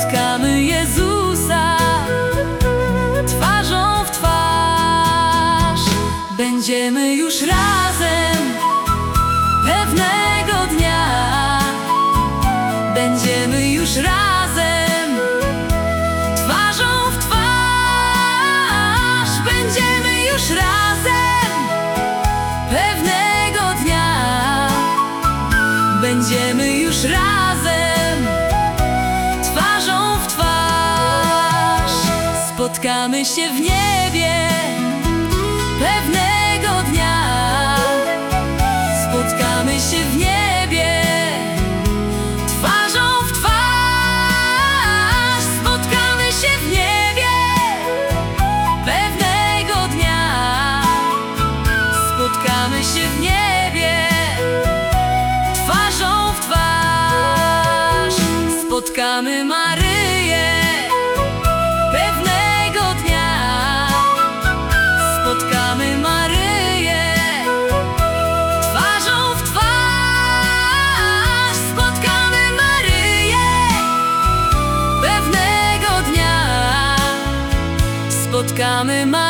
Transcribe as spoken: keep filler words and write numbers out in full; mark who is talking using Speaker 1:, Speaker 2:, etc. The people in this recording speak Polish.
Speaker 1: spotkamy Jezusa twarzą w twarz. Będziemy już razem pewnego dnia. Będziemy już razem twarzą w twarz. Będziemy już razem pewnego dnia. Będziemy już razem twarzą w twarz. Spotkamy się w niebie pewnego dnia. Spotkamy się w niebie twarzą w twarz. Spotkamy się w niebie pewnego dnia. Spotkamy się w niebie twarzą w twarz. Spotkamy Maryję pewnego dnia. Spotkamy Maryję twarzą w twarz. Spotkamy Maryję pewnego dnia. Spotkamy Maryję